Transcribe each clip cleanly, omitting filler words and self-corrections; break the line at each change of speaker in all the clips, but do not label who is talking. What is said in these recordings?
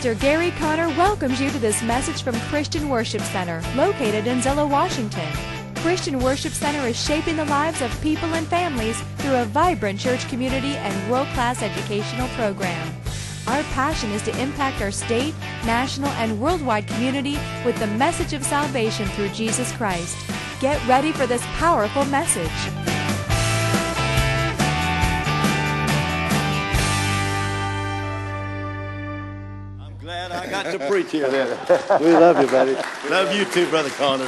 Pastor Gary Conner welcomes you to this message from Christian Worship Center, located in Zillow, Washington. Christian Worship Center is shaping the lives of people and families through a vibrant church community and world-class educational program. Our passion is to impact our state, national, and worldwide community with the message of salvation through Jesus Christ. Get ready for this powerful message.
Glad I got to preach here then. We love you, buddy. Love you too, Brother Connors.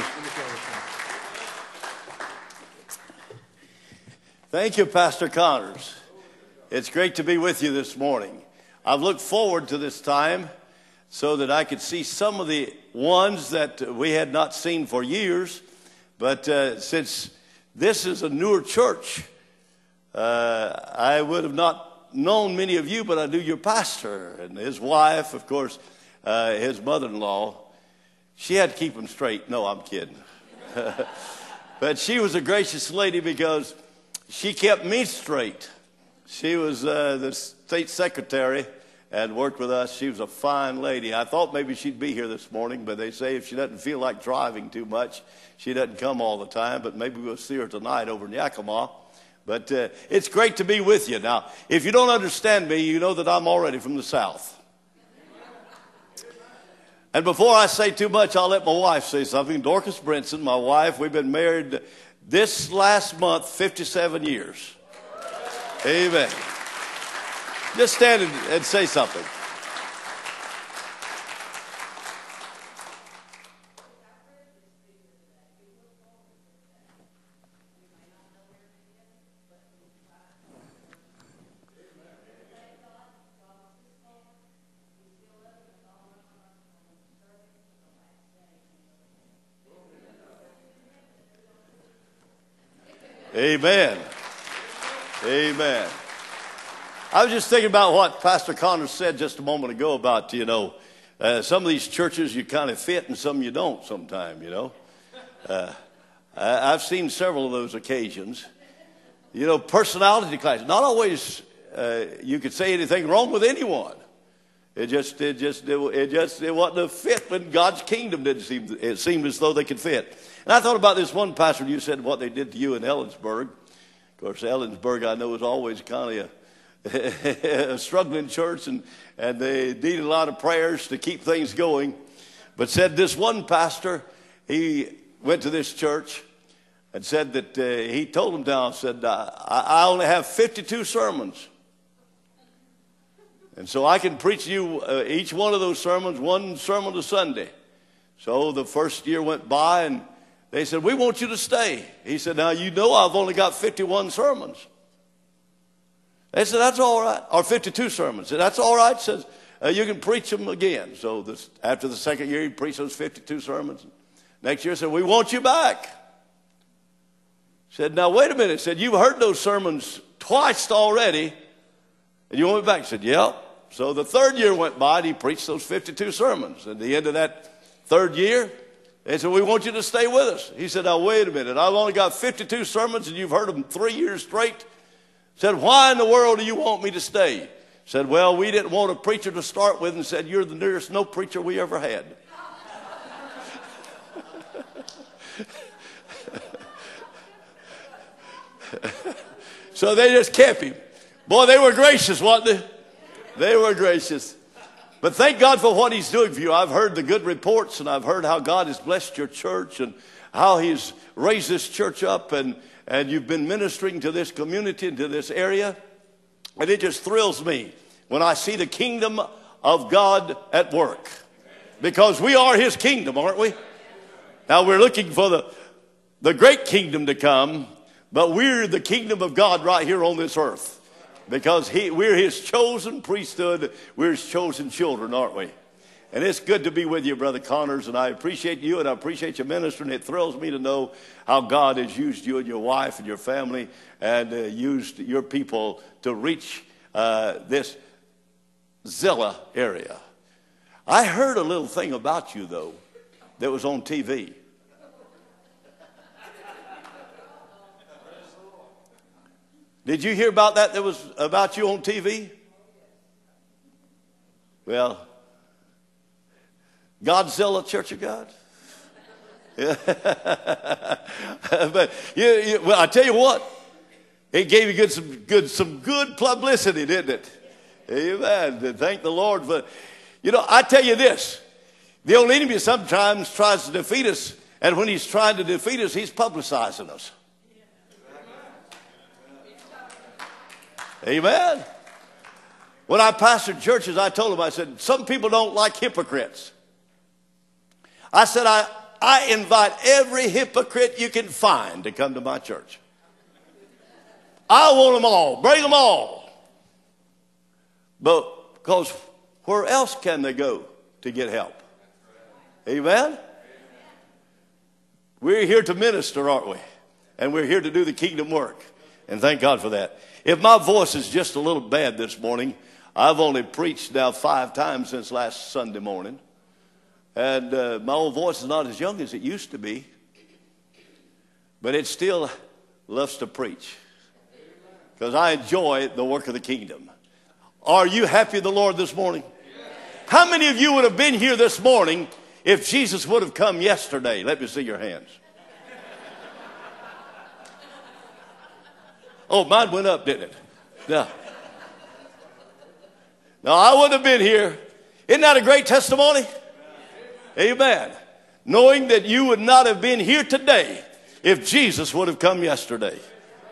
Thank you, Pastor Connors. It's great to be with you this morning. I've looked forward to this time so that I could see some of the ones that we had not seen for years. But since this is a newer church, I would have not known many of you, but I knew your pastor and his wife, of course, his mother-in-law. She had to keep him straight. No, I'm kidding. But she was a gracious lady because she kept me straight. She was the state secretary and worked with us. She was a fine lady. I thought maybe she'd be here this morning, but they say if she doesn't feel like driving too much, she doesn't come all the time. But maybe we'll see her tonight over in Yakima. But it's great to be with you. Now, if you don't understand me, you know that I'm already from the South. And before I say too much, I'll let my wife say something. Dorcas Brinson, my wife, we've been married this last month 57 years. Amen. Just stand and say something. Amen. Amen. I was just thinking about what Pastor Connor said just a moment ago about, some of these churches you kind of fit and some you don't sometime, I've seen several of those occasions. Personality clash. Not always you could say anything wrong with anyone. It wasn't a fit when God's kingdom it seemed as though they could fit. And I thought about this one pastor, you said what they did to you in Ellensburg. Of course, Ellensburg, I know, is always kind of a struggling church, and they needed a lot of prayers to keep things going. But said this one pastor, he went to this church and said that he told them down, said, I only have 52 sermons. And so I can preach you each one of those sermons, one sermon a Sunday. So the first year went by, and they said, we want you to stay. He said, now, I've only got 51 sermons. They said, that's all right. Or 52 sermons. Said, that's all right. Says, you can preach them again. So after the second year, he preached those 52 sermons. Next year, said, we want you back. Said, now, wait a minute. Said, you've heard those sermons twice already, and you want me back? Said, yep. So the third year went by, and he preached those 52 sermons. At the end of that third year, they said, we want you to stay with us. He said, now, wait a minute. I've only got 52 sermons, and you've heard them 3 years straight. Said, why in the world do you want me to stay? Said, well, we didn't want a preacher to start with, and said, you're the nearest no preacher we ever had. So they just kept him. Boy, they were gracious, wasn't they? They were gracious. But thank God for what he's doing for you. I've heard the good reports, and I've heard how God has blessed your church and how he's raised this church up, and you've been ministering to this community and to this area. And it just thrills me when I see the kingdom of God at work. Because we are his kingdom, aren't we? Now we're looking for the great kingdom to come, but we're the kingdom of God right here on this earth. Because we're his chosen priesthood, we're his chosen children, aren't we? And it's good to be with you, Brother Connors, and I appreciate you, and I appreciate your ministry, and it thrills me to know how God has used you and your wife and your family, and used your people to reach this Zillow area. I heard a little thing about you, though, that was on TV. Did you hear about that was about you on TV? Well, Godzilla Church of God? But well, I tell you what, it gave you some good publicity, didn't it? Amen. Thank the Lord. But I tell you this: the old enemy sometimes tries to defeat us, and when he's trying to defeat us, he's publicizing us. Amen. When I pastored churches, I told them, I said, some people don't like hypocrites. I said, I invite every hypocrite you can find to come to my church. I want them all. Bring them all. But because where else can they go to get help? Amen? We're here to minister, aren't we? And we're here to do the kingdom work. And thank God for that. If my voice is just a little bad this morning, I've only preached now 5 times since last Sunday morning. And my old voice is not as young as it used to be. But it still loves to preach. Because I enjoy the work of the kingdom. Are you happy in the Lord this morning? How many of you would have been here this morning if Jesus would have come yesterday? Let me see your hands. Oh, mine went up, didn't it? No. No, I wouldn't have been here. Isn't that a great testimony? Amen. Knowing that you would not have been here today if Jesus would have come yesterday.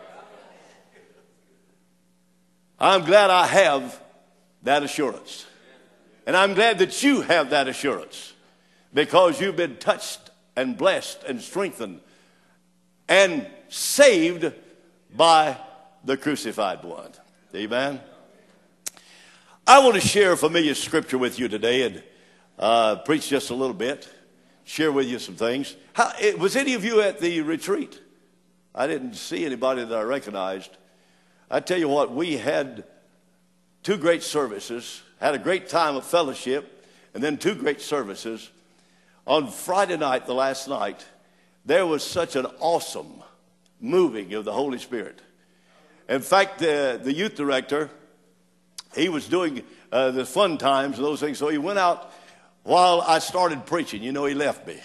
I'm glad I have that assurance. And I'm glad that you have that assurance because you've been touched and blessed and strengthened and saved by the crucified one. Amen. I want to share a familiar scripture with you today and preach just a little bit, share with you some things. Was any of you at the retreat? I didn't see anybody that I recognized. I tell you what, we had 2 great services, had a great time of fellowship, and then 2 great services. On Friday night, the last night, there was such an awesome moving of the Holy Spirit. In fact, the youth director, he was doing the fun times and those things, so he went out while I started preaching. He left me.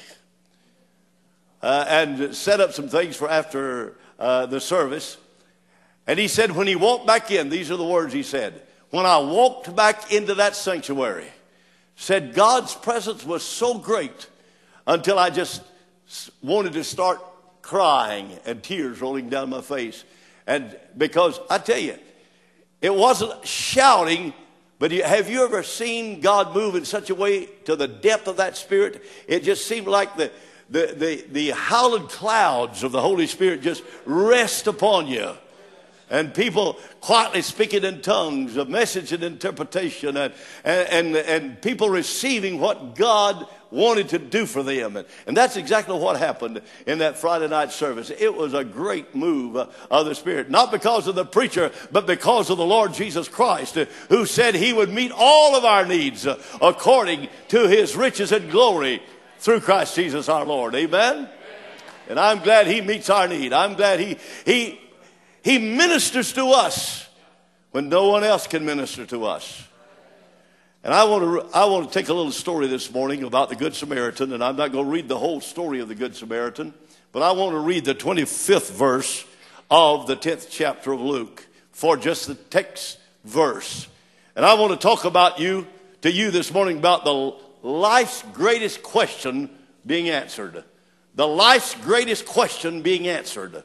And set up some things for after the service. And he said when he walked back in, these are the words he said, when I walked back into that sanctuary, said God's presence was so great until I just wanted to start crying and tears rolling down my face. And because I tell you, it wasn't shouting, but have you ever seen God move in such a way to the depth of that Spirit? It just seemed like the howling clouds of the Holy Spirit just rest upon you. And people quietly speaking in tongues, a message and interpretation, and people receiving what God wanted to do for them. And that's exactly what happened in that Friday night service. It was a great move of the Spirit. Not because of the preacher, but because of the Lord Jesus Christ, who said he would meet all of our needs according to his riches and glory through Christ Jesus our Lord. Amen? And I'm glad he meets our need. I'm glad he ministers to us when no one else can minister to us. And I want to take a little story this morning about the Good Samaritan, and I'm not going to read the whole story of the Good Samaritan, but I want to read the 25th verse of the 10th chapter of Luke for just the text verse. And I want to talk to you this morning about the life's greatest question being answered. The life's greatest question being answered.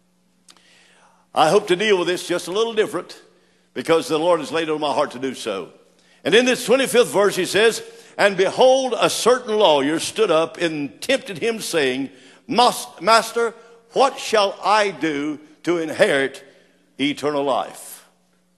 I hope to deal with this just a little different because the Lord has laid it on my heart to do so. And in this 25th verse he says, and behold, a certain lawyer stood up and tempted him, saying, Master, what shall I do to inherit eternal life?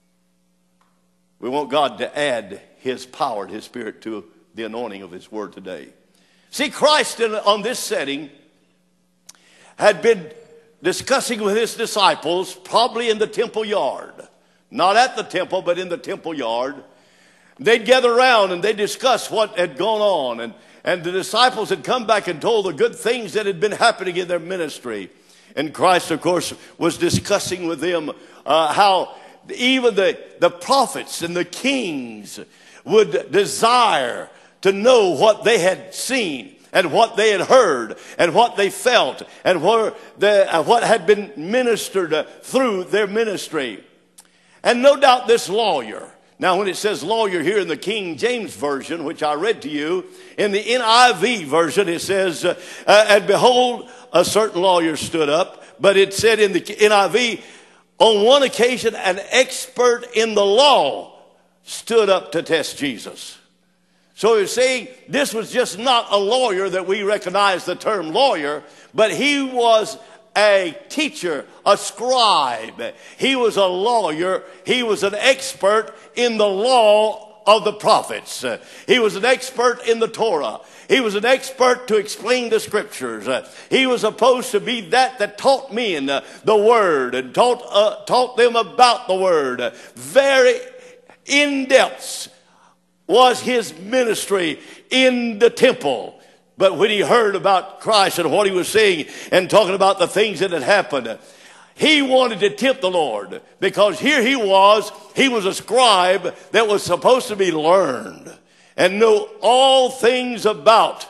We want God to add his power and his Spirit to the anointing of his word today. See, Christ on this setting had been discussing with his disciples, probably in the temple yard. Not at the temple, but in the temple yard. They'd gather around and they'd discuss what had gone on. And the disciples had come back and told the good things that had been happening in their ministry. And Christ, of course, was discussing with them how even the prophets and the kings would desire to know what they had seen and what they had heard and what they felt and what had been ministered through their ministry. And no doubt this lawyer, now when it says lawyer here in the King James Version, which I read to you, in the NIV version it says, and behold, a certain lawyer stood up. But it said in the NIV, on one occasion, an expert in the law stood up to test Jesus. So you're saying this was just not a lawyer that we recognize the term lawyer, but he was a teacher, a scribe. He was a lawyer. He was an expert in the law of the prophets. He was an expert in the Torah. He was an expert to explain the scriptures. He was supposed to be that taught men the word and taught them about the word. Very in-depth was his ministry in the temple. But when he heard about Christ and what he was saying and talking about the things that had happened, he wanted to tempt the Lord, because here he was a scribe that was supposed to be learned and know all things about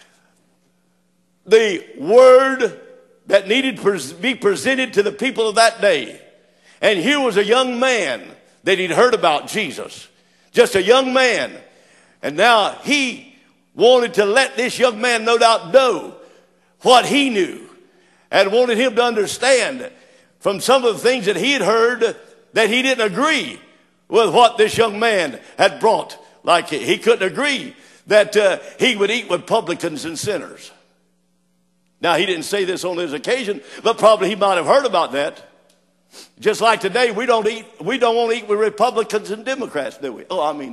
the word that needed to be presented to the people of that day. And here was a young man that he'd heard about Jesus. Just a young man. And now he wanted to let this young man no doubt know what he knew, and wanted him to understand from some of the things that he had heard that he didn't agree with what this young man had brought. Like he couldn't agree that he would eat with publicans and sinners. Now, he didn't say this on this occasion, but probably he might have heard about that. Just like today, we don't want to eat with Republicans and Democrats, do we? Oh, I mean,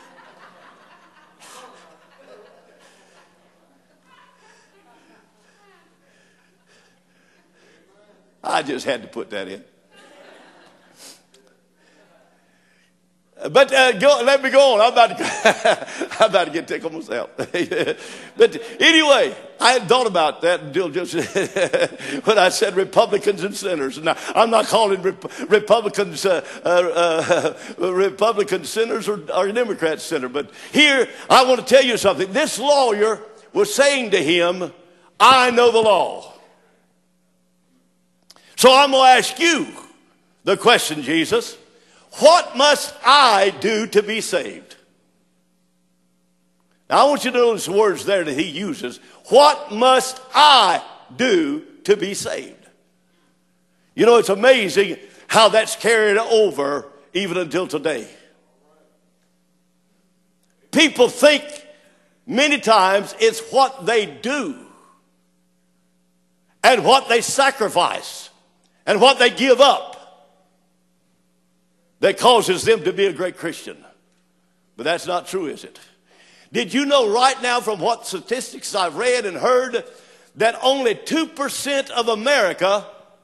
I just had to put that in. But let me go on. I'm about to get tickled myself. But anyway, I hadn't thought about that until just when I said Republicans and sinners. Now, I'm not calling Republicans sinners or Democrats sinners. But here, I want to tell you something. This lawyer was saying to him, I know the law. So I'm going to ask you the question, Jesus. What must I do to be saved? Now, I want you to notice the words there that he uses. What must I do to be saved? You know, it's amazing how that's carried over even until today. People think many times it's what they do and what they sacrifice and what they give up that causes them to be a great Christian. But that's not true, is it? Did you know right now from what statistics I've read and heard that only 2% of America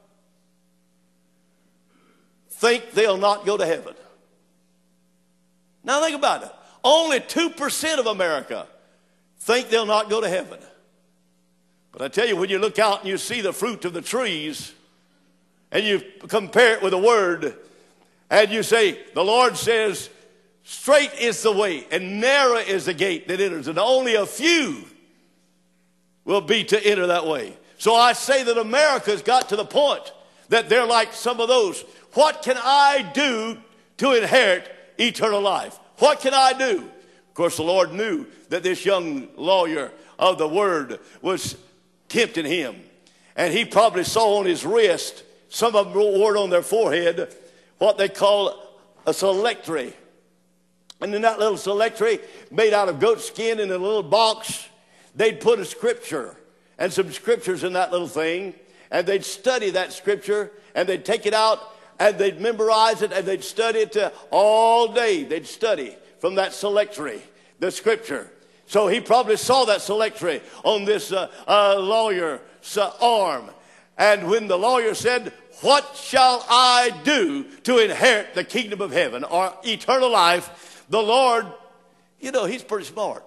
think they'll not go to heaven? Now think about it. Only 2% of America think they'll not go to heaven. But I tell you, when you look out and you see the fruit of the trees and you compare it with the word, and you say, the Lord says, straight is the way and narrow is the gate that enters, and only a few will be to enter that way. So I say that America's got to the point that they're like some of those. What can I do to inherit eternal life? What can I do? Of course, the Lord knew that this young lawyer of the word was tempting him. And he probably saw on his wrist, some of them wore it on their forehead, what they call a selectory. And in that little selectory, made out of goat skin in a little box, they'd put a scripture and some scriptures in that little thing, and they'd study that scripture, and they'd take it out, and they'd memorize it, and they'd study it all day. They'd study from that selectory, the scripture. So he probably saw that selectory on this lawyer's arm. And when the lawyer said, what shall I do to inherit the kingdom of heaven or eternal life? The Lord, you know, he's pretty smart.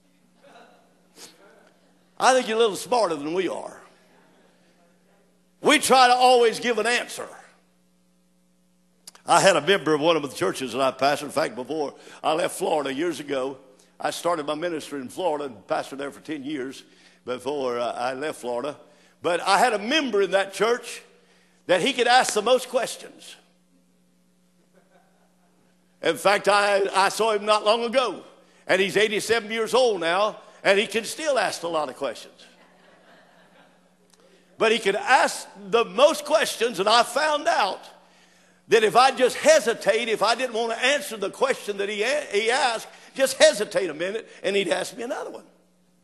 I think you're a little smarter than we are. We try to always give an answer. I had a member of one of the churches that I pastored. In fact, before I left Florida years ago, I started my ministry in Florida and pastored there for 10 years before I left Florida. But I had a member in that church that he could ask the most questions. In fact, I saw him not long ago, and he's 87 years old now, and he can still ask a lot of questions. But he could ask the most questions, and I found out that if I just hesitate, if I didn't want to answer the question that he asked, just hesitate a minute, and he'd ask me another one.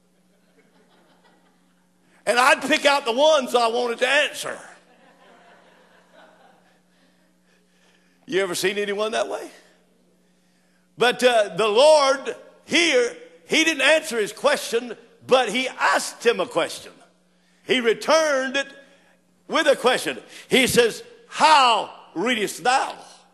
And I'd pick out the ones I wanted to answer. You ever seen anyone that way? But the Lord here, he didn't answer his question, but he asked him a question. He returned it with a question. He says, how readest thou?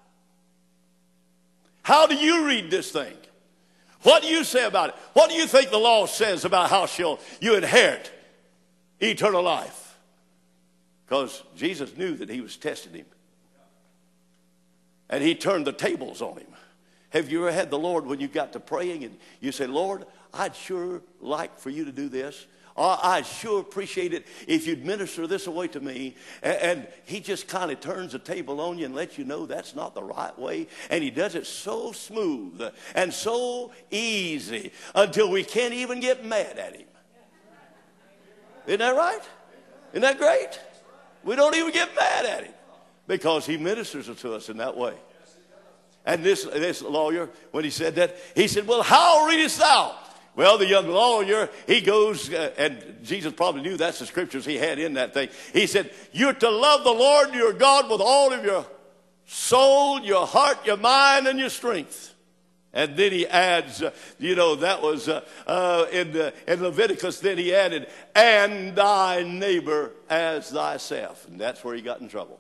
How do you read this thing? What do you say about it? What do you think the law says about how shall you inherit eternal life? Because Jesus knew that he was testing him. And he turned the tables on him. Have you ever had the Lord when you got to praying and you say, Lord, I'd sure like for you to do this. I'd sure appreciate it if you'd minister this away to me. And he just kind of turns the table on you and lets you know that's not the right way. And he does it so smooth and so easy until we can't even get mad at him. Isn't that right? Isn't that great? We don't even get mad at him because he ministers to us in that way. And this lawyer, when he said that, he said, well, how readest thou? Well, the young lawyer, he goes, and Jesus probably knew that's the scriptures he had in that thing. He said, you're to love the Lord your God with all of your soul, your heart, your mind, and your strength. And then he adds, that was in Leviticus, then he added, and thy neighbor as thyself. And that's where he got in trouble.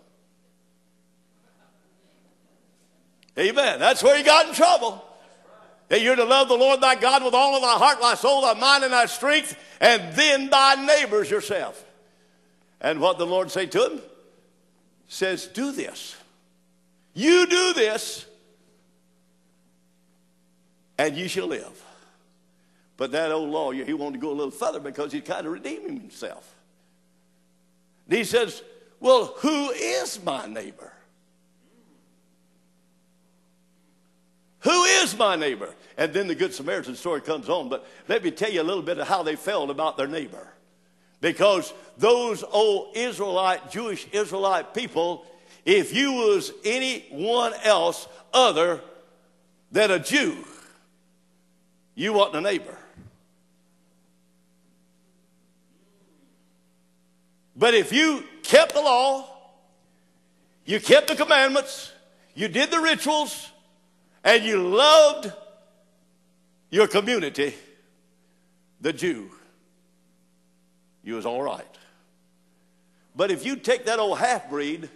Amen. That's where he got in trouble. That you're to love the Lord thy God with all of thy heart, thy soul, thy mind, and thy strength, and then thy neighbors yourself. And what the Lord say to him? Says, do this. You do this, and you shall live. But that old lawyer, he wanted to go a little further because he's kind of redeeming himself. And he says, well, who is my neighbor? Who is my neighbor? And then the Good Samaritan story comes on. But let me tell you a little bit of how they felt about their neighbor. Because those old Jewish Israelite people, if you was anyone else other than a Jew, you wasn't a neighbor. But if you kept the law, you kept the commandments, you did the rituals, and you loved your community, the Jew, you was all right. But if you take that old half-breed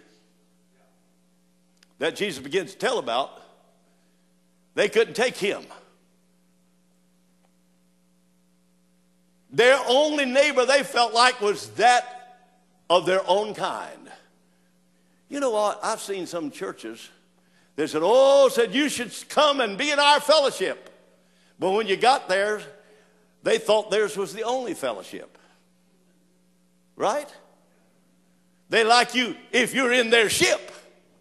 that Jesus begins to tell about, they couldn't take him. Their only neighbor they felt like was that of their own kind. You know what? I've seen some churches. They said, you should come and be in our fellowship. But when you got there, they thought theirs was the only fellowship. Right? They like you if you're in their ship.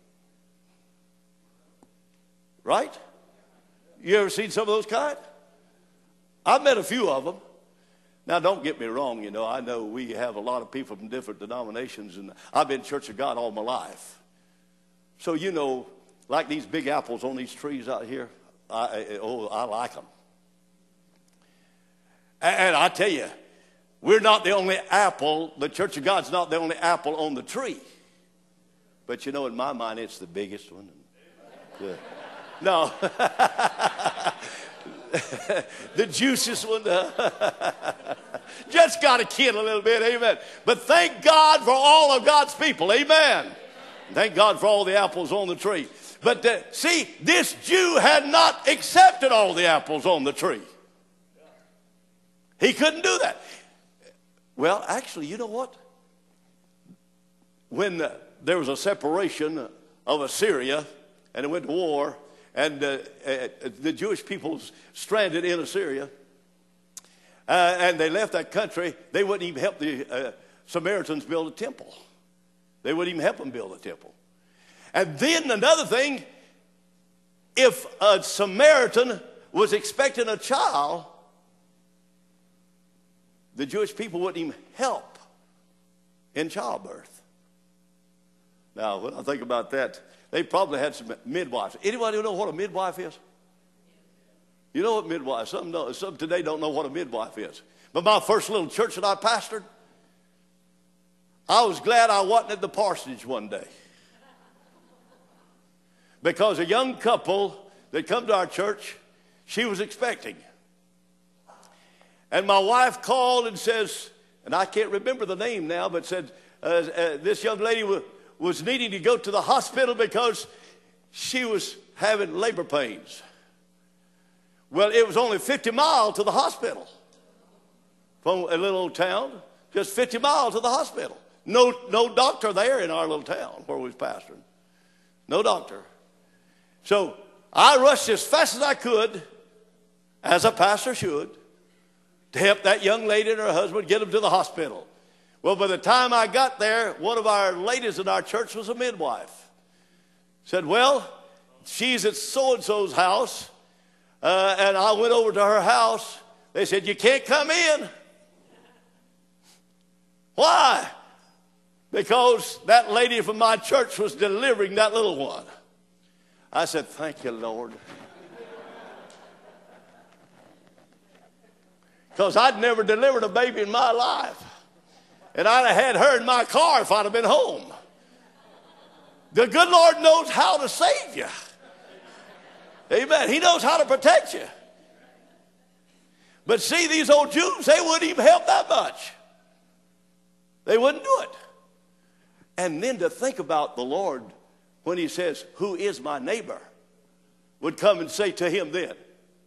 Right? You ever seen some of those kind? I've met a few of them. Now, don't get me wrong, I know we have a lot of people from different denominations, and I've been Church of God all my life. So, like these big apples on these trees out here, I like them. And I tell you, we're not the only apple, the Church of God's not the only apple on the tree. But in my mind, it's the biggest one. Yeah. No. The juiciest one. Just got to kid a little bit, amen. But thank God for all of God's people, amen. Thank God for all the apples on the tree. But see, this Jew had not accepted all the apples on the tree. He couldn't do that. Well, actually, you know what? When there was a separation of Assyria and it went to war, and the Jewish people's stranded in Assyria, and they left that country. They wouldn't even help the Samaritans build a temple. They wouldn't even help them build a temple. And then another thing, if a Samaritan was expecting a child, the Jewish people wouldn't even help in childbirth. Now, when I think about that, they probably had some midwives. Anybody know what a midwife is? You know what midwife? Some today don't know what a midwife is. But my first little church that I pastored, I was glad I wasn't at the parsonage one day. Because a young couple that come to our church, she was expecting. And my wife called and says, and I can't remember the name now, but said this young lady was needing to go to the hospital because she was having labor pains. Well, it was only 50 miles to the hospital from a little old town, just 50 miles to the hospital. No doctor there in our little town where we was pastoring. No doctor. So I rushed as fast as I could, as a pastor should, to help that young lady and her husband get them to the hospital. Well, by the time I got there, one of our ladies in our church was a midwife. Said, well, she's at so-and-so's house, and I went over to her house. They said, you can't come in. Why? Because that lady from my church was delivering that little one. I said, thank you, Lord. Because I'd never delivered a baby in my life. And I'd have had her in my car if I'd have been home. The good Lord knows how to save you. Amen. He knows how to protect you. But see, these old Jews, they wouldn't even help that much. They wouldn't do it. And then to think about the Lord when he says, who is my neighbor, would come and say to him then,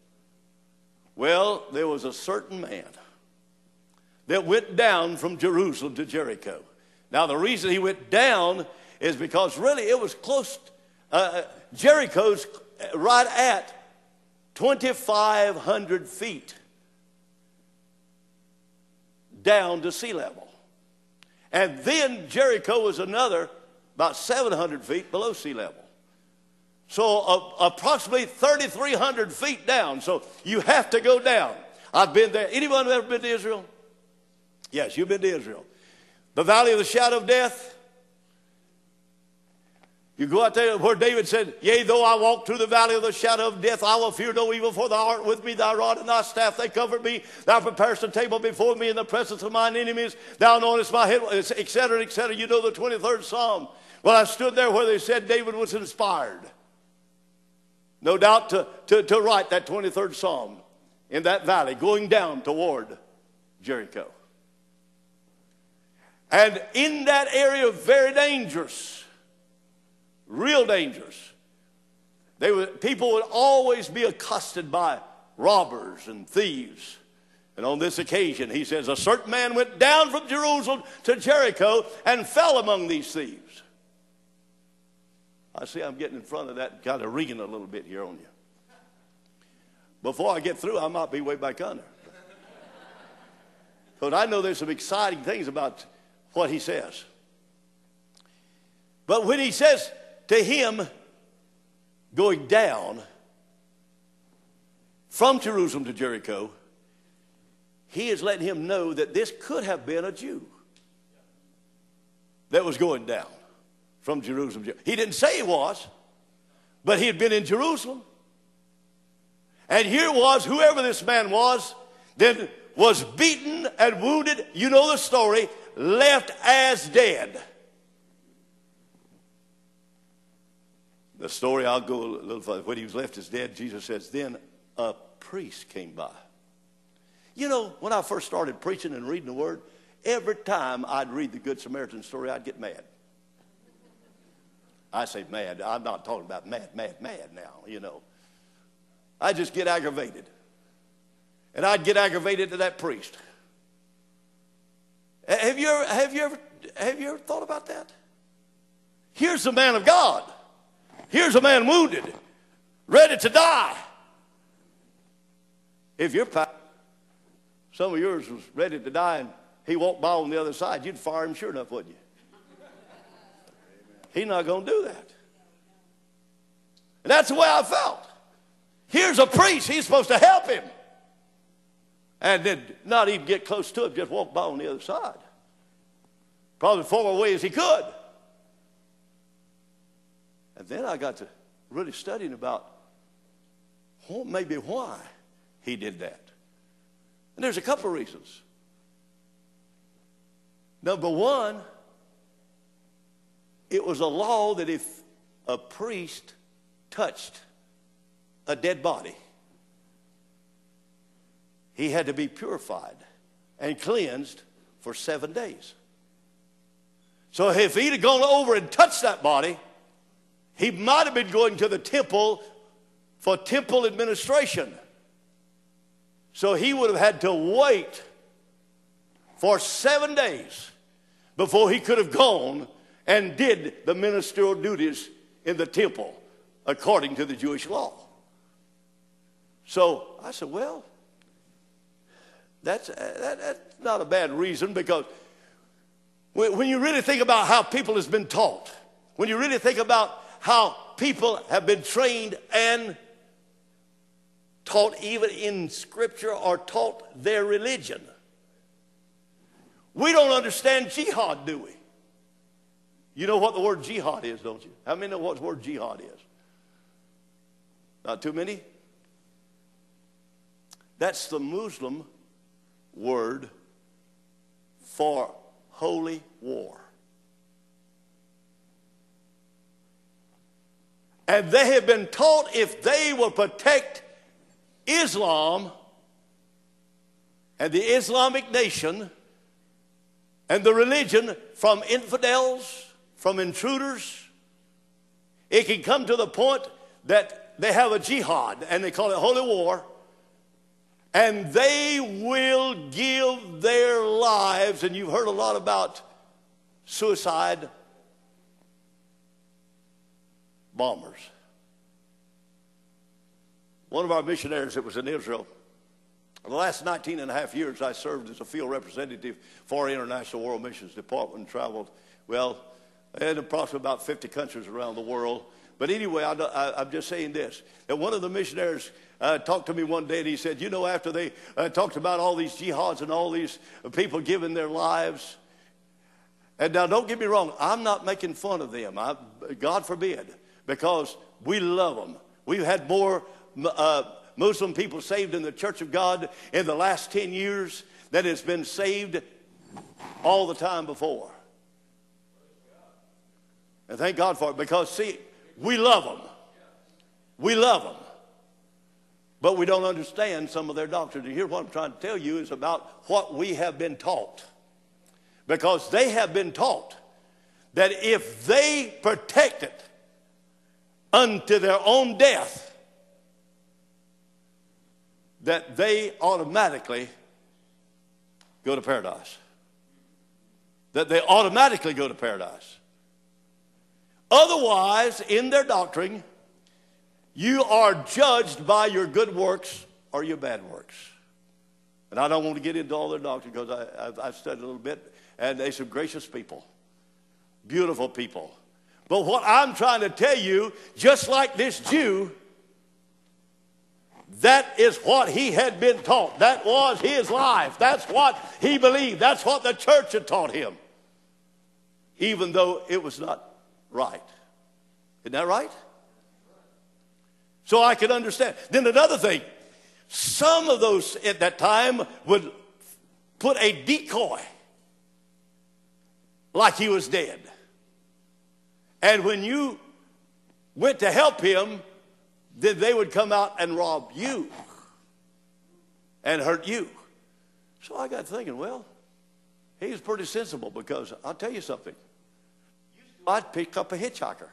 well, there was a certain man that went down from Jerusalem to Jericho. Now, the reason he went down is because really it was close. Jericho's right at 2,500 feet down to sea level. And then Jericho was another about 700 feet below sea level. So approximately 3,300 feet down. So you have to go down. I've been there. Anyone ever been to Israel? Yes, you've been to Israel. The valley of the shadow of death. You go out there where David said, yea, though I walk through the valley of the shadow of death, I will fear no evil, for thou art with me, thy rod and thy staff, they comfort me. Thou preparest a table before me in the presence of mine enemies. Thou anointest my head, etc., etc. You know the 23rd Psalm. Well, I stood there where they said David was inspired. No doubt to write that 23rd Psalm in that valley, going down toward Jericho. And in that area, very dangerous, real dangerous. People would always be accosted by robbers and thieves. And on this occasion, he says, a certain man went down from Jerusalem to Jericho and fell among these thieves. I see I'm getting in front of that, kind of ringing a little bit here on you. Before I get through, I might be way back under. Because I know there's some exciting things about what he says. But when he says to him, going down from Jerusalem to Jericho, he is letting him know that this could have been a Jew that was going down from Jerusalem. He didn't say he was, but he had been in Jerusalem. And here was, whoever this man was, then was beaten and wounded, you know the story, left as dead. The story, I'll go a little further. When he was left as dead, Jesus says, then a priest came by. You know, when I first started preaching and reading the Word, every time I'd read the Good Samaritan story, I'd get mad. I say mad. I'm not talking about mad now, you know. I just get aggravated. And I'd get aggravated to that priest. Have you ever thought about that? Here's the man of God. Here's a man wounded. ready to die. If your pastor, some of yours was ready to die and he walked by on the other side, you'd fire him sure enough, wouldn't you? He's not going to do that. And that's the way I felt. Here's a priest. He's supposed to help him. And did not even get close to him, just walk by on the other side. Probably as far away as he could. And then I got to really studying about maybe why he did that. And there's a couple of reasons. Number one, it was a law that if a priest touched a dead body, he had to be purified and cleansed for 7 days. So if he'd have gone over and touched that body, he might have been going to the temple for temple administration. So he would have had to wait for 7 days before he could have gone and did the ministerial duties in the temple according to the Jewish law. So I said, well, that's not a bad reason, because when you really think about how people has been taught, when you really think about how people have been trained and taught even in Scripture or taught their religion, we don't understand jihad, do we? You know what the word jihad is, don't you? How many know what the word jihad is? Not too many? That's the Muslim word for holy war. And they have been taught if they will protect Islam and the Islamic nation and the religion from infidels, from intruders, it can come to the point that they have a jihad, and they call it holy war, and they will give their lives. And you've heard a lot about suicide bombers. One of our missionaries that was in Israel, in the last 19 and a half years, I served as a field representative for International World Missions Department and traveled, well, in approximately about 50 countries around the world. But anyway, I'm just saying this, that one of the missionaries talked to me one day, and he said, you know, after they talked about all these jihads and all these people giving their lives, and now don't get me wrong, I'm not making fun of them, God forbid, because we love them. We've had more Muslim people saved in the Church of God in the last 10 years than has been saved all the time before. And thank God for it, because, see, we love them. We love them. But we don't understand some of their doctrines. And here's what I'm trying to tell you is about what we have been taught. Because they have been taught that if they protect it unto their own death, that they automatically go to paradise. That they automatically go to paradise. Otherwise, in their doctrine, you are judged by your good works or your bad works. And I don't want to get into all their doctrine, because I've studied a little bit, and they're some gracious people, beautiful people. But what I'm trying to tell you, just like this Jew, that is what he had been taught. That was his life. That's what he believed. That's what the church had taught him, even though it was not right. Isn't that right? So I can understand. Then another thing, some of those at that time would put a decoy like he was dead. And when you went to help him, then they would come out and rob you and hurt you. So I got thinking, well, he was pretty sensible, because I'll tell you something. I'd pick up a hitchhiker.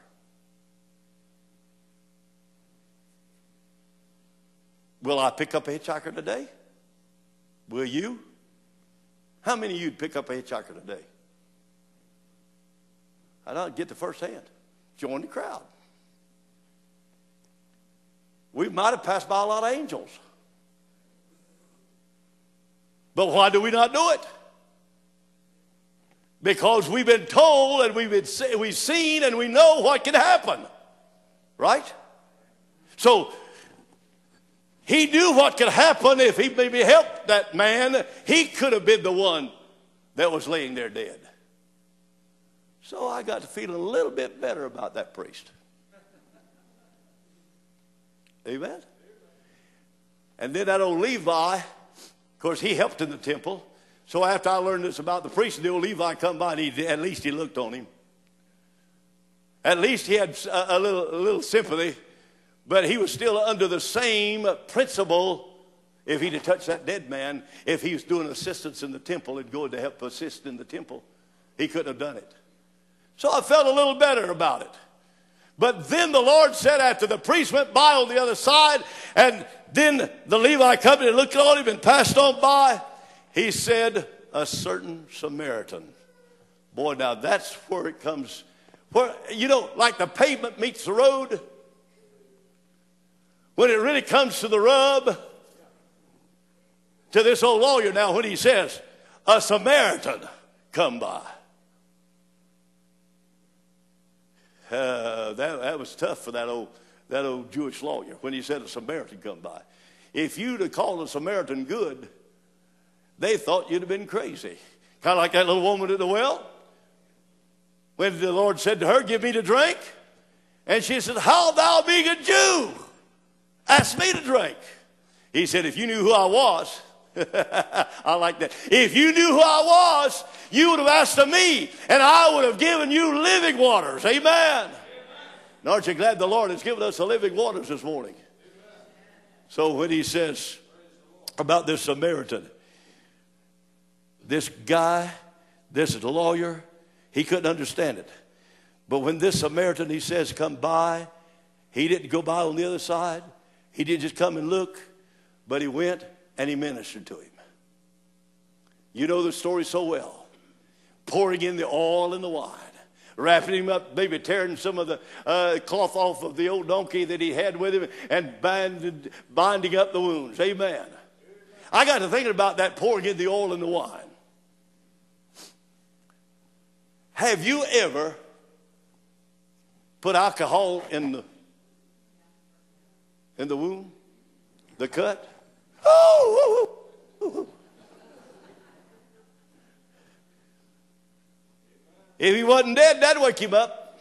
Will I pick up a hitchhiker today? Will you? How many of you pick up a hitchhiker today? I don't get the first hand. Join the crowd. we might have passed by a lot of angels. But why do we not do it? Because we've been told and we've seen and we know what can happen. Right? So, he knew what could happen if he maybe helped that man. He could have been the one that was laying there dead. So I got to feeling a little bit better about that priest. Amen? And then that old Levi, of course, he helped in the temple. So after I learned this about the priest, the old Levi come by and at least he looked on him. At least he had a little sympathy. But he was still under the same principle if he'd have touched that dead man, if he was doing assistance in the temple and going to help assist in the temple. He couldn't have done it. So I felt a little better about it. But then the Lord said after the priest went by on the other side, and then the Levi come and looked on him and passed on by, he said, a certain Samaritan. Boy, now that's where it comes, where, you know, like the pavement meets the road. When it really comes to the rub, to this old lawyer now, when he says, a Samaritan come by. That was tough for that old Jewish lawyer when he said a Samaritan come by. If you'd have called a Samaritan good, they thought you'd have been crazy. Kind of like that little woman at the well. When the Lord said to her, give me to drink. And she said, how thou being a Jew, ask me to drink. He said, if you knew who I was, I like that. If you knew who I was, you would have asked of me, and I would have given you living waters. Amen. Amen. And aren't you glad the Lord has given us the living waters this morning? Amen. So when he says about this Samaritan, this guy, this lawyer, he couldn't understand it. But when this Samaritan, he says, come by, he didn't go by on the other side. He didn't just come and look, but he went and he ministered to him. You know the story so well. Pouring in the oil and the wine, wrapping him up, maybe tearing some of the cloth off of the old donkey that he had with him and binding up the wounds. Amen. I got to thinking about that, pouring in the oil and the wine. Have you ever put alcohol in the wound, the cut? Oh, oh, oh. If he wasn't dead, that'd wake him up.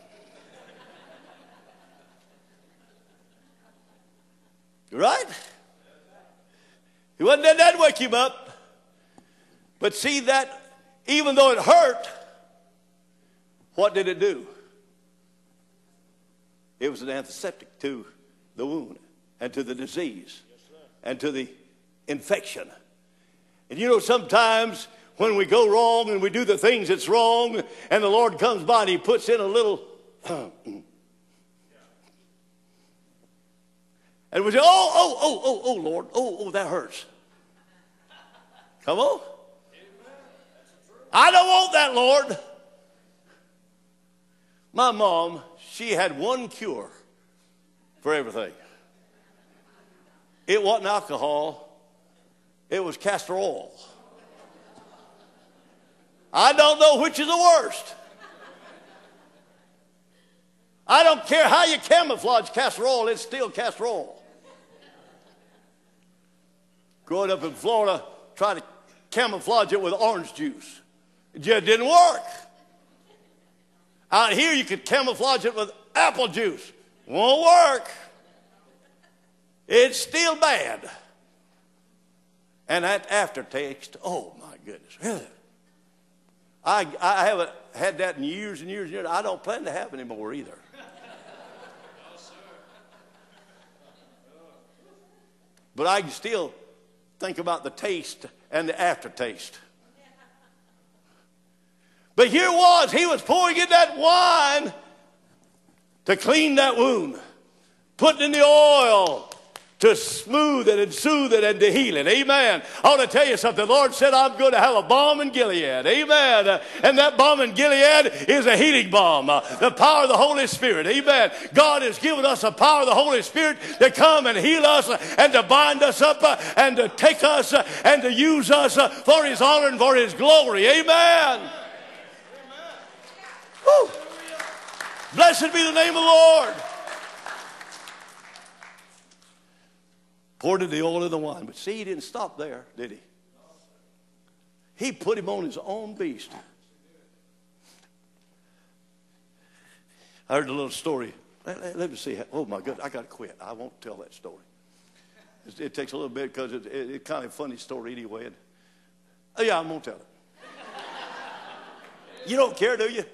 Right? If he wasn't dead, that'd wake him up. But see that, even though it hurt, what did it do? It was an antiseptic to the wound and to the disease and to the infection. And you know, sometimes when we go wrong and we do the things that's wrong, and the Lord comes by and he puts in a little, and we say, oh, Lord, oh, that hurts. Come on. I don't want that, Lord. My mom, she had one cure for everything. It wasn't alcohol. It was castor oil. I don't know which is the worst. I don't care how you camouflage castor oil, it's still castor oil. Growing up in Florida, trying to camouflage it with orange juice. It just didn't work. Out here, you could camouflage it with apple juice. Won't work. It's still bad. And that aftertaste, oh my goodness, really. I haven't had that in years and years and years. I don't plan to have it anymore either. But I can still think about the taste and the aftertaste. But here was, he was pouring in that wine to clean that wound, putting in the oil to smooth it and soothe it and to heal it. Amen. I want to tell you something. The Lord said I'm going to have a balm in Gilead. Amen. And that balm in Gilead is a healing balm. The power of the Holy Spirit. Amen. God has given us the power of the Holy Spirit to come and heal us and to bind us up and to take us and to use us for His honor and for His glory. Amen. Woo. Blessed be the name of the Lord. Poured in the oil and the wine. But see, He didn't stop there, did He? He put him on his own beast. I heard a little story. Let me see. Oh, my goodness. I got to quit. I won't tell that story. It takes a little bit because it's kind of a funny story anyway. And, oh, yeah, I won't tell it. You don't care, do you?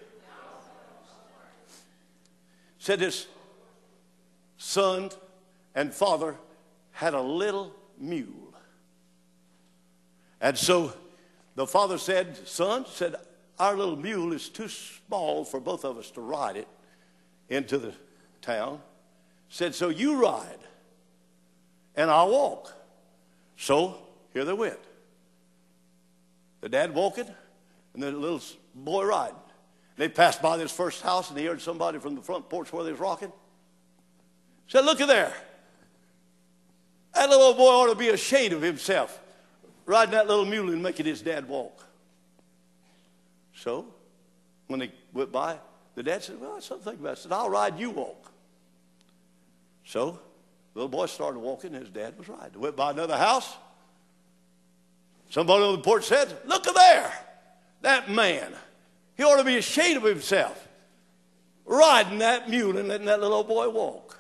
Said this son and father had a little mule. And so the father said, son, said, our little mule is too small for both of us to ride it into the town. Said, so you ride and I'll walk. So here they went. The dad walking and the little boy riding. They passed by this first house and he heard somebody from the front porch where they was rocking. Said, look at there. That little boy ought to be ashamed of himself, riding that little mule and making his dad walk. So, when they went by, the dad said, well, something to think about. I said, I'll ride, you walk. So, the little boy started walking and his dad was riding. They went by another house. Somebody on the porch said, look at there. That man, he ought to be ashamed of himself, riding that mule and letting that little boy walk.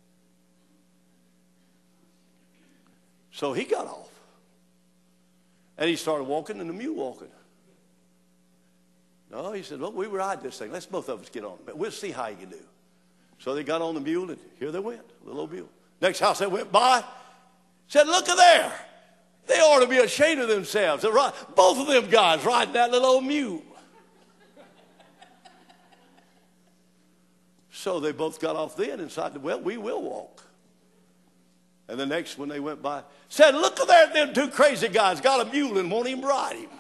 So he got off. And he started walking and the mule walking. No, he said, look, we ride this thing. Let's both of us get on it. We'll see how you can do. So they got on the mule and here they went, the little mule. Next house they went by, said, look at there. They ought to be ashamed of themselves. Both of them guys riding that little old mule. So they both got off then and decided, well, we will walk. And the next one they went by said, look at there, them two crazy guys got a mule and won't even ride him.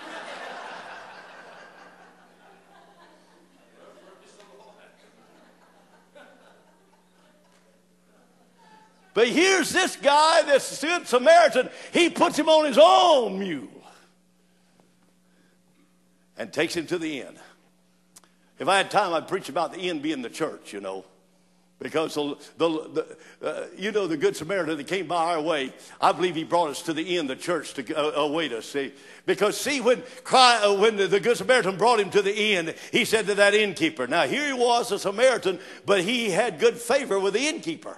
But here's this guy, this good Samaritan, he puts him on his own mule and takes him to the inn. If I had time, I'd preach about the inn being the church, you know. Because the Good Samaritan that came by our way, I believe he brought us to the inn, the church, to await us. See, because see, when the Good Samaritan brought him to the inn, he said to that innkeeper. Now here he was, a Samaritan, but he had good favor with the innkeeper,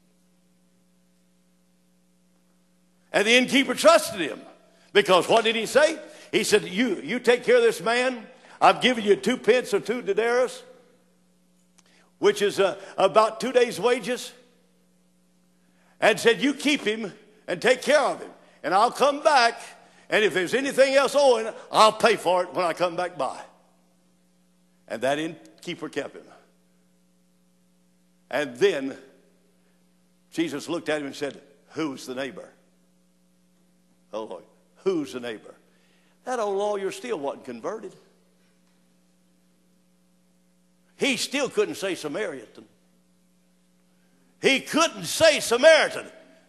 and the innkeeper trusted him because what did he say? He said, "You take care of this man. I've given you 2 pence or 2 denarius." Which is about 2 days' wages, and said, you keep him and take care of him, and I'll come back, and if there's anything else owing, I'll pay for it when I come back by. And that innkeeper kept him. And then Jesus looked at him and said, who's the neighbor? Oh, Lord, who's the neighbor? That old lawyer still wasn't converted. He still couldn't say Samaritan. He couldn't say Samaritan.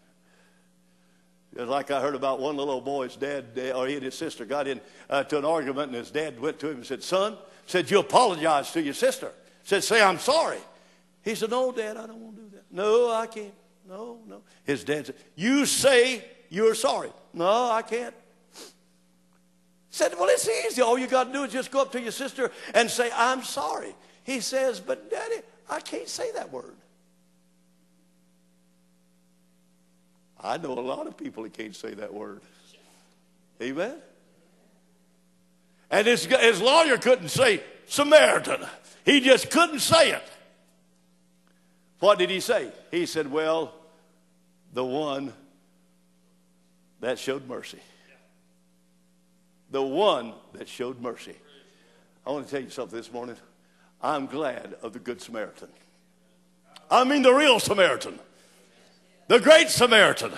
Just like I heard about one little boy's dad, or he and his sister got into an argument, and his dad went to him and said, son, said, you apologize to your sister. Said, say, I'm sorry. He said, no, Dad, I don't want to do that. No, I can't. No. His dad said, you say you're sorry. No, I can't. Said, well, it's easy. All you got to do is just go up to your sister and say, I'm sorry. He says, but Daddy, I can't say that word. I know a lot of people that can't say that word. Amen? And his lawyer couldn't say Samaritan. He just couldn't say it. What did he say? He said, well, the one that showed mercy. The one that showed mercy. I want to tell you something this morning. I'm glad of the Good Samaritan. I mean the real Samaritan. the great Samaritan,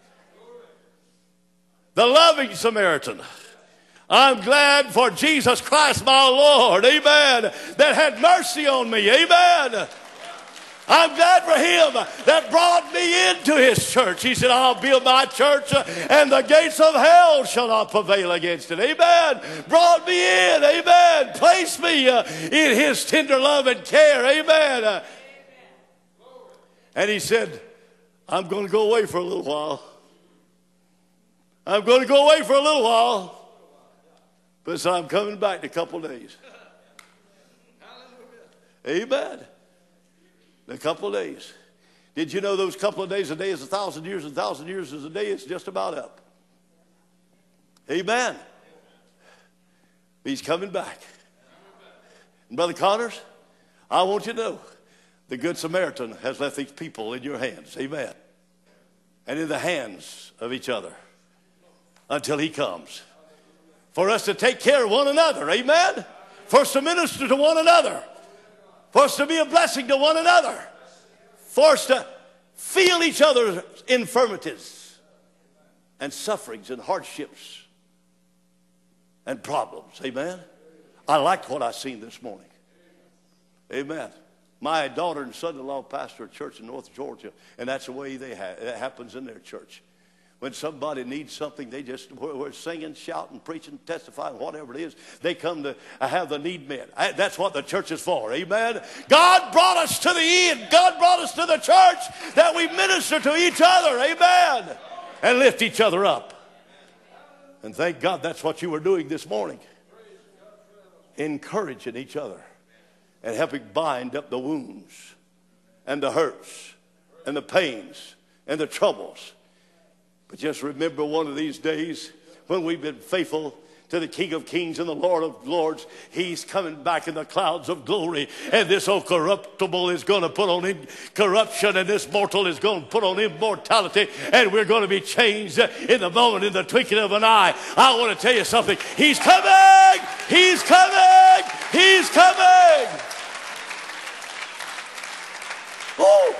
the loving Samaritan. I'm glad for Jesus Christ, my Lord, amen, that had mercy on me, amen. I'm glad for him that brought me into his church. He said, I'll build my church and the gates of hell shall not prevail against it. Amen. Brought me in. Amen. Placed me in his tender love and care. Amen. And he said, I'm going to go away for a little while. I'm going to go away for a little while. But so I'm coming back in a couple of days. Amen. In a couple of days. Did you know those couple of days, a day is 1,000 years, 1,000 years is a day, it's just about up. Amen. He's coming back. And Brother Connors, I want you to know, the Good Samaritan has left these people in your hands. Amen. And in the hands of each other until he comes. For us to take care of one another. Amen. For us to minister to one another. For us to be a blessing to one another. For us to feel each other's infirmities and sufferings and hardships and problems. Amen. I liked what I seen this morning. Amen. My daughter and son-in-law pastor a church in North Georgia, and that's the way it happens in their church. When somebody needs something, we're singing, shouting, preaching, testifying, whatever it is. They come to have the need met. That's what the church is for. Amen. God brought us to the end. God brought us to the church that we minister to each other. Amen. And lift each other up. And thank God that's what you were doing this morning. Encouraging each other and helping bind up the wounds and the hurts and the pains and the troubles. But just remember one of these days when we've been faithful to the King of Kings and the Lord of Lords, he's coming back in the clouds of glory. And this old corruptible is going to put on incorruption, and this mortal is going to put on immortality. And we're going to be changed in the moment, in the twinkling of an eye. I want to tell you something. He's coming! He's coming! He's coming! Oh!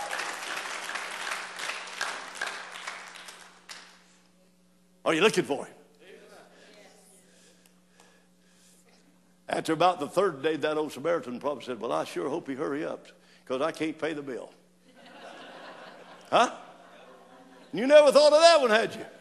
Are you looking for him? After about the third day, that old Samaritan probably said, well, I sure hope he hurry up because I can't pay the bill. Huh? You never thought of that one, had you?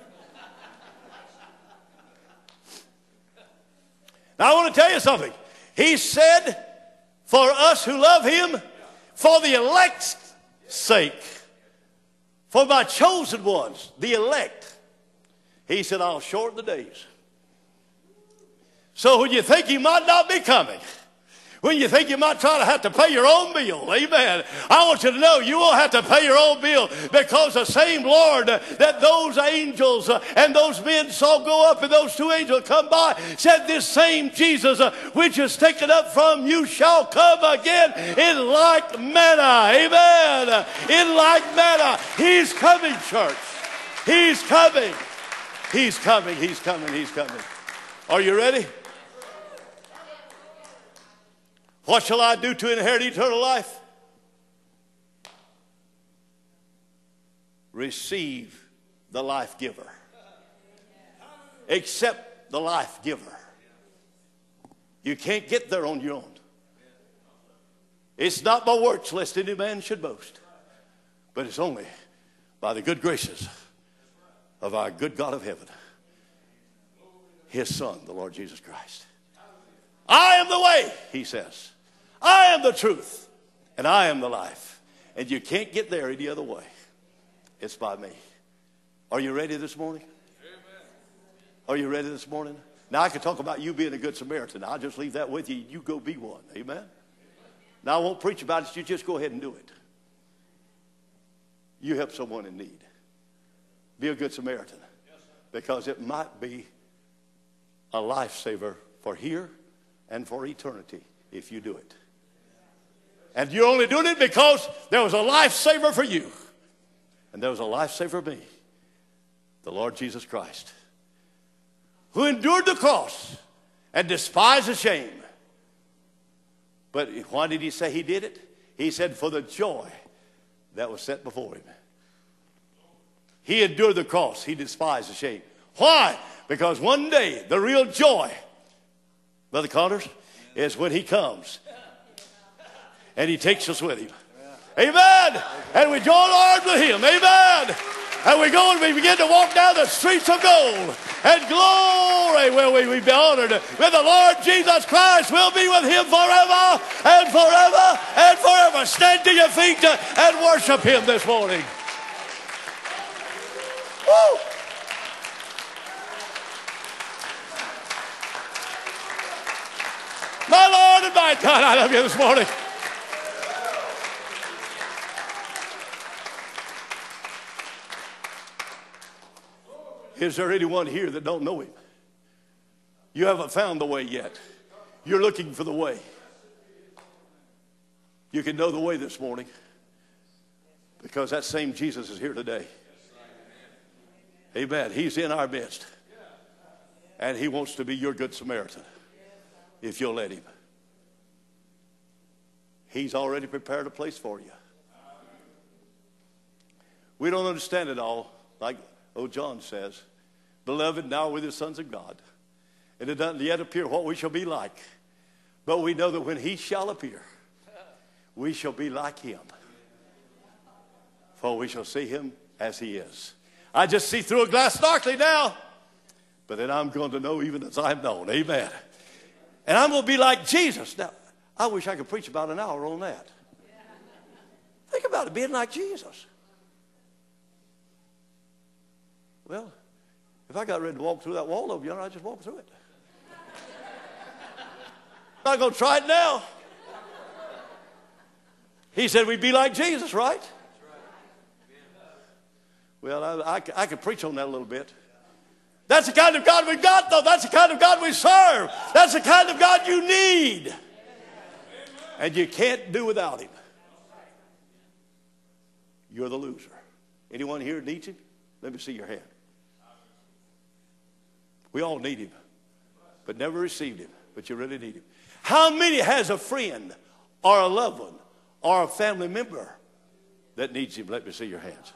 Now, I want to tell you something. He said, for us who love him, for the elect's sake, for my chosen ones, the elect, he said, I'll shorten the days. So when you think he might not be coming, when you think you might try to have to pay your own bill, amen, I want you to know you won't have to pay your own bill, because the same Lord that those angels and those men saw go up and those two angels come by said, this same Jesus which is taken up from you shall come again in like manner. Amen. In like manner. He's coming, church. He's coming. He's coming, he's coming, he's coming. Are you ready? What shall I do to inherit eternal life? Receive the life giver. Accept the life giver. You can't get there on your own. It's not by works, lest any man should boast. But it's only by the good graces of our good God of heaven, his Son, the Lord Jesus Christ. I am the way, he says. I am the truth, and I am the life. And you can't get there any other way. It's by me. Are you ready this morning? Are you ready this morning? Now, I could talk about you being a good Samaritan. I'll just leave that with you. You go be one. Amen? Now, I won't preach about it. You just go ahead and do it. You help someone in need. Be a good Samaritan, because it might be a lifesaver for here and for eternity if you do it. And you're only doing it because there was a lifesaver for you, and there was a lifesaver for me, the Lord Jesus Christ, who endured the cross and despised the shame. But why did he say he did it? He said for the joy that was set before him. He endured the cross. He despised the shame. Why? Because one day, the real joy, Brother Connors, is when he comes and he takes us with him. Amen. And we join arms with him. Amen. And we go and we begin to walk down the streets of gold. And glory will we be honored with the Lord Jesus Christ. We'll be with him forever and forever and forever. Stand to your feet and worship him this morning. Woo! My Lord and my God, I love you this morning. Is there anyone here that don't know him? You haven't found the way yet. You're looking for the way. You can know the way this morning because that same Jesus is here today. Amen. He's in our midst. And he wants to be your good Samaritan if you'll let him. He's already prepared a place for you. We don't understand it all, like old John says. Beloved, now we're the sons of God. And it doesn't yet appear what we shall be like. But we know that when he shall appear, we shall be like him. For we shall see him as he is. I just see through a glass darkly now. But then I'm going to know even as I'm known. Amen. And I'm going to be like Jesus. Now, I wish I could preach about an hour on that. Think about it, being like Jesus. Well, if I got ready to walk through that wall over yonder, I'd just walk through it. I'm not going to try it now. He said we'd be like Jesus, right? Well, I could preach on that a little bit. That's the kind of God we've got, though. That's the kind of God we serve. That's the kind of God you need. And you can't do without him. You're the loser. Anyone here needs him? Let me see your hand. We all need him, but never received him, but you really need him. How many has a friend or a loved one or a family member that needs him? Let me see your hands.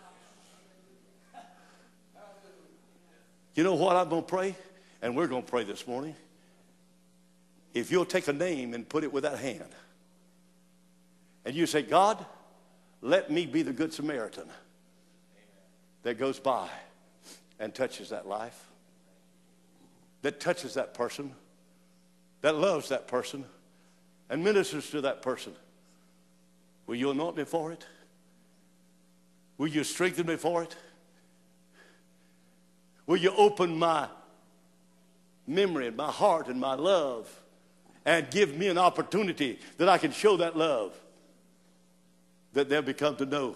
You know what I'm going to pray? And we're going to pray this morning. If you'll take a name and put it with that hand, and you say, God, let me be the good Samaritan that goes by and touches that life, that touches that person, that loves that person, and ministers to that person. Will you anoint me for it? Will you strengthen me for it? Will you open my memory and my heart and my love and give me an opportunity that I can show that love, that they'll become to know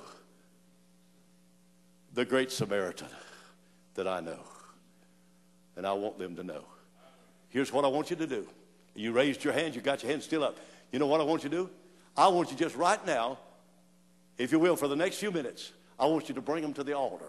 the great Samaritan that I know. And I want them to know. Here's what I want you to do. You raised your hands. You got your hands still up. You know what I want you to do? I want you just right now, if you will, for the next few minutes, I want you to bring them to the altar.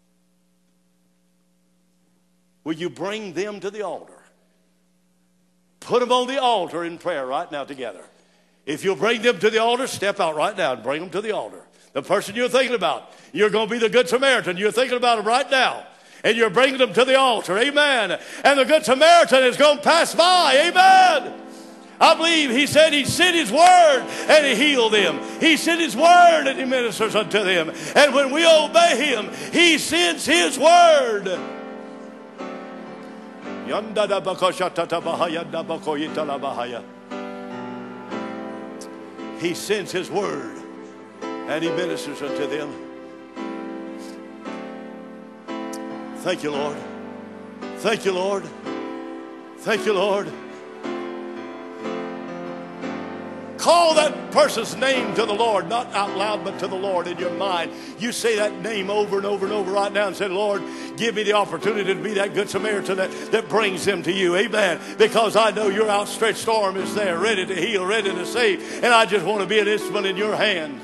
Will you bring them to the altar? Put them on the altar in prayer right now together. If you'll bring them to the altar, step out right now and bring them to the altar. The person you're thinking about, you're going to be the good Samaritan. You're thinking about them right now. And you're bringing them to the altar. Amen. And the good Samaritan is going to pass by. Amen. I believe he said he sent his word and he healed them. He sent his word and he ministers unto them. And when we obey him, he sends his word. He sends his word and he ministers unto them. Thank you, Lord. Thank you, Lord. Thank you, Lord. Call that person's name to the Lord, not out loud, but to the Lord in your mind. You say that name over and over and over right now and say, Lord, give me the opportunity to be that good Samaritan that brings them to you. Amen. Because I know your outstretched arm is there, ready to heal, ready to save. And I just want to be an instrument in your hand.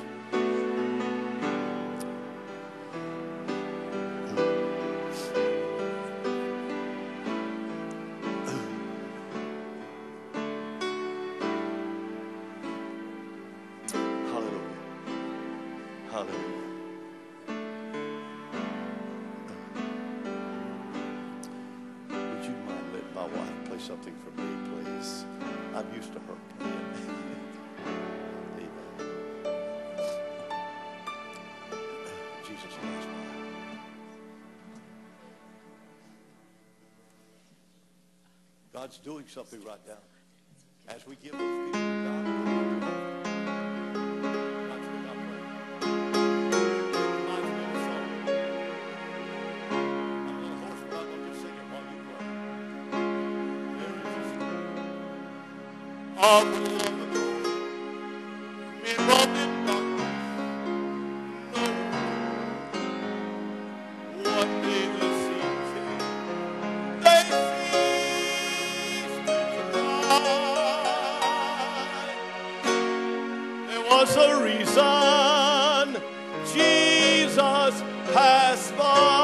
something for me, please? I'm used to her playing. Amen. Jesus Christ. God's doing something right now. As we give those people to God, reminds me of a song. I'm a little hoarse, but I'm going to just sing it while you play. There is a story of the love of God. Men walked in darkness, no one day the sea came. They ceased to cry. There was a reason Jesus passed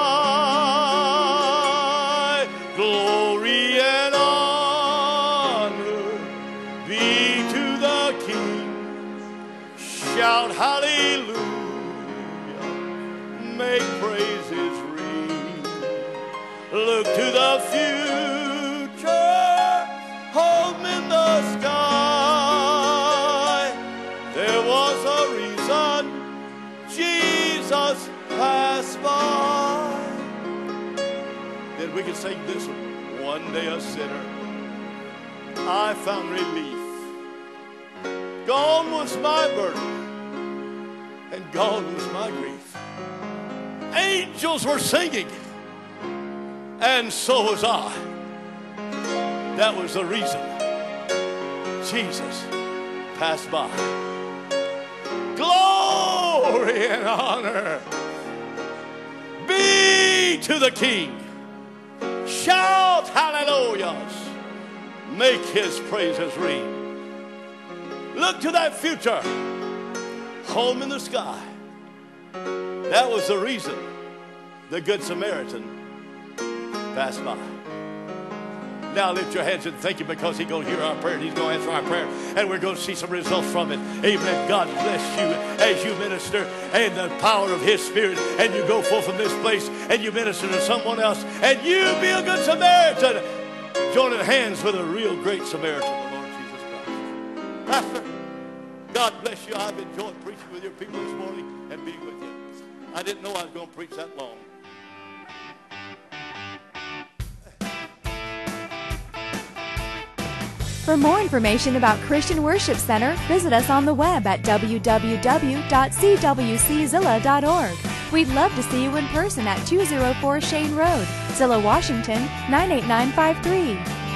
by. Glory and honor be to the King. Shout hallelujah, make praises ring. Look to the future, home in the sky. There was a reason Jesus passed by. Then we can sing this one. One day a sinner, I found relief. Gone was my burden, and gone was my grief. Angels were singing, and so was I. That was the reason Jesus passed by. Glory and honor be to the King. Shout hallelujahs, make his praises ring. Look to that future, home in the sky. That was the reason the Good Samaritan passed by. Now lift your hands and thank him, because he's going to hear our prayer and he's going to answer our prayer, and we're going to see some results from it. Amen. God bless you as you minister in the power of his Spirit, and you go forth from this place and you minister to someone else, and you be a good Samaritan, joining hands with a real great Samaritan, the Lord Jesus Christ. Pastor, God bless you. I've enjoyed preaching with your people this morning and being with you. I didn't know I was going to preach that long.
For more information about Christian Worship Center, visit us on the web at www.cwczilla.org. We'd love to see you in person at 204 Shane Road, Zilla, Washington, 98953.